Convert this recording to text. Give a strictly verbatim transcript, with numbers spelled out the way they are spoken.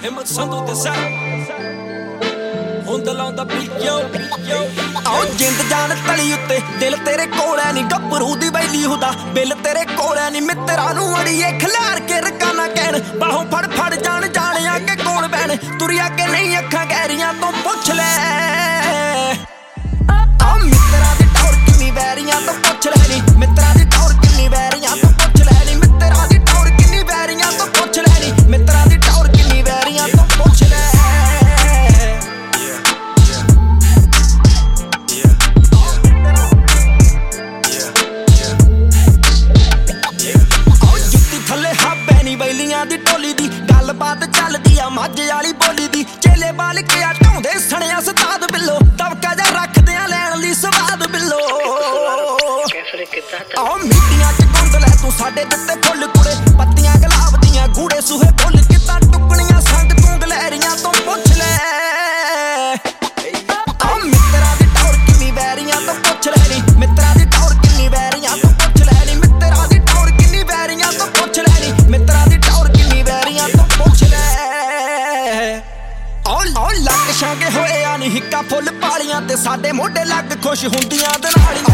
ਹਿੰਮਤ ਸੰਧੂ ਤੇ ਸੈ ਹੁੰਦਾ ਲਾਉਂਦਾ ਪੀਓ ਆਓ ਜਿੰਦ ਜਾਨ ਤਲੀ ਉੱਤੇ ਦਿਲ ਤੇਰੇ ਕੋਲ ਐ ਨੀ ਗੱਭਰੂ ਦੀ ਬੈਲੀ ਹੁੰਦਾ ਬਿੱਲ ਤੇਰੇ ਕੋਲ ਐ ਨੀ ਮਿੱਤਰਾਂ ਨੂੰ ਅੜੀਏ ਖਿਲਾਰ ਕੇ ਰਕਾਨਾ ਕਹਿਣ ਬਾਹੋਂ ਫੜ ਫੜ ਜਾਣ ਜਾਣਿਆ ਕਿ ਕੋਣ ਬੈਣ ਤੁਰਿਆ ਕਿ ਨਹੀਂ ਅੱਖਾਂ ਗਹਿਰੀਆਂ ਤੋਂ ਪੁੱਛ ਲੈ ਆ ਮਿੱਤਰਾਂ ਦੀ ਟੌਰ ਕਿੰਨੀ ਵੈਰੀਆਂ ਤੋਂ ਪੁੱਛ ਲੈ ਨੀ ਮਿੱਤਰਾਂ ਦੀ ਟੌਰ ਕਿੰਨੀ ਵੈਰੀਆਂ ਤੋਂ ਪੁੱਛ ਲੈ ਨੀ ਮਿੱਤਰਾਂ ਦੀ ਟੌਰ ਕਿੰਨੀ ਵੈਰੀਆਂ ਤੋਂ ਪੁੱਛ ਲੈ ਨੀ ਮਿੱਤਰਾਂ ਦੀ ਟੌਰ ਕਿੰਨੀ ਵੈਰੀਆਂ ਤੋਂ ਪੁੱਛ ਲੈ ਬੈਲੀਆਂ ਦੀ ਟੋਲੀ ਦੀ ਗੱਲਬਾਤ ਚੱਲਦੀ ਆ ਮੱਝ ਵਾਲੀ ਬੋਲੀ ਦੀ ਚੇਲੇ ਬਾਲ ਕੇ ਆ ਢਾਉਂਦੇ ਸਣਿਆ ਸਤਾਦ ਬਿੱਲੋ ਦਬਕਾ ਜਾ ਰੱਖਦੇ ਆ ਲੈਣ ਲਈ ਸਵਾਦ ਬਿੱਲੋ ਆਹ ਮਿੱਟੀਆਂ ਚ ਗੁੰਦ ਲੈ ਤੂੰ ਸਾਡੇ ਦਿੱਤੇ ਫੁੱਲ ਕੁੜੇ ਪੱਤੀਆਂ ਗੁਲਾਬ ਦੀਆਂ ਗੂੜੇ ਸੂਹੇ ਫੁੱਲ ਕਿੱਦਾਂ ਟੁੱਕਣੀਆਂ ਸੰਗ ਤੂੰ ਗਲੈਰੀਆਂ ਤੋਂ ਪੁੱਛ ਲੈ ਆਹ ਮਿੱਤਰਾਂ ਦੀ ਟੌਰ ਕਿੰਨੀ ਵੈਰੀਆਂ ਤੋਂ ਪੁੱਛ ਲੈ ਨੀ ਮਿੱਤਰਾਂ ਦੀ ਟੌਰ ਕਿੰਨੀ ਵੈਰੀਆਂ ਤੋਂ ਪੁੱਛ ਲੈ ਨੀ ਮਿੱਤਰਾਂ ਦੀ ਟੌਰ ਕਿੰਨੀ ਵੈਰੀਆਂ ਤੋਂ ਪੁੱਛ ਲੈ ਨੀ ਮਿੱਤਰਾਂ ਦੀ ਟੌਰ ਕਿੰਨੀ ਵੈਰੀਆਂ ਤੋਂ ਪੁੱਛ ਲੈ ਔ ਲੱਕ ਛਾਂਗੇ ਹੋਏ ਆ ਨੀ ਹਿੱਕਾ ਫੁੱਲ ਪਾਲੀਆਂ ਤੇ ਸਾਡੇ ਮੋਢੇ ਲੱਗ ਖੁਸ਼ ਹੁੰਦੀਆਂ ਦੇ ਨਾਲ